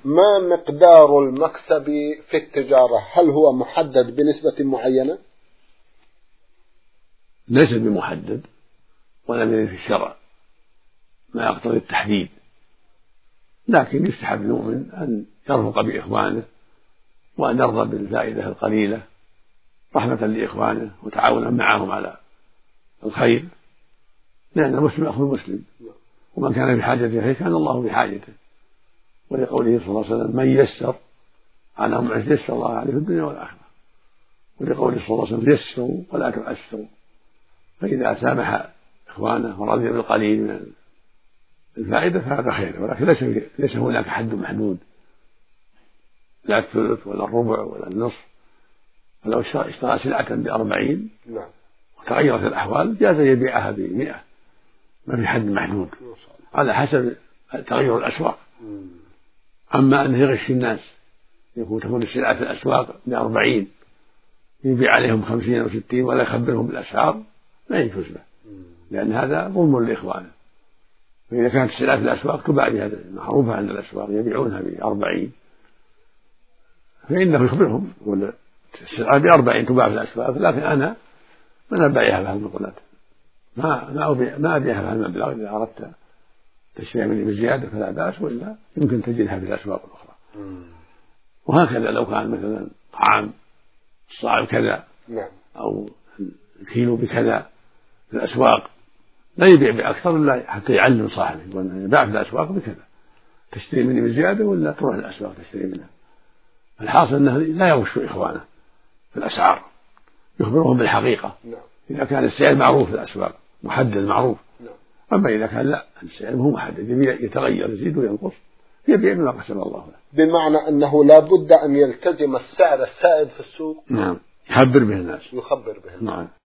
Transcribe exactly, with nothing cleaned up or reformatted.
ما مقدار المكسب في التجارة؟ هل هو محدد بنسبة معينة؟ ليس بمحدد، ولا يرد في الشرع ما يقتضي التحديد، لكن يستحب المؤمن أن يرفق بإخوانه وأن يرضى بالفائدة القليلة رحمة لإخوانه وتعاونا معهم على الخير، لأن المسلم أخو المسلم، ومن كان بحاجة إليه كان الله بحاجته. ولقوله صلى الله عليه وسلم من يسر على معسر يسر الله عليه في الدنيا والآخرة. ولقوله صلى الله عليه وسلم يسروا ولا تؤسروا. فإذا سامح إخوانه ورضي بالقليل من الفائدة فهذا خير، ولكن ليس ليس هناك حد محدود، لا الثلث ولا الربع ولا النصف. فلو اشترى سلعة بأربعين وتغيرت الأحوال جاز يبيعها بمئة، ما في حد محدود على حسب تغير الأسواق. أما أنه يغش الناس يكون تكون السلعة في الأسواق بأربعين يبيع عليهم خمسين أو ستين ولا يخبرهم بالأسعار لا يجوز له، لأن هذا ظلم لإخوانه. فإذا كانت السلعة في الأسواق تباع بهذا معروفة عند الأسواق يبيعونها بأربعين فإنه يخبرهم يقول السلعة بأربعين تباع في الأسواق، لكن أنا من أبيعها بهالمقولات ما ما أبيع ما أبيعها بهالمبلغ. إذا أردت تشتري مني بزيادة فلا بأس، وإلا يمكن تجدها في الأسواق الأخرى. وهكذا لو كان مثلا طعام الصاع كذا أو الكيلو بكذا في الأسواق لا يبيع بأكثر إلا حتى يعلم صاحبه يقول يباع في الأسواق بكذا، تشتري مني بزيادة ولا تروح الأسواق تشتري منها. الحاصل أنه لا يغش إخوانه في الأسعار، يخبرهم بالحقيقة إذا كان السعر معروف في الأسواق محدد معروف. أما إذا كان لا السعر مو محدد يتغير يزيد وينقص يبيع بما قسم الله له. بمعنى أنه لا بد أن يلتزم السعر السائد في السوق. نعم، يخبر به الناس، يخبر به الناس. نعم.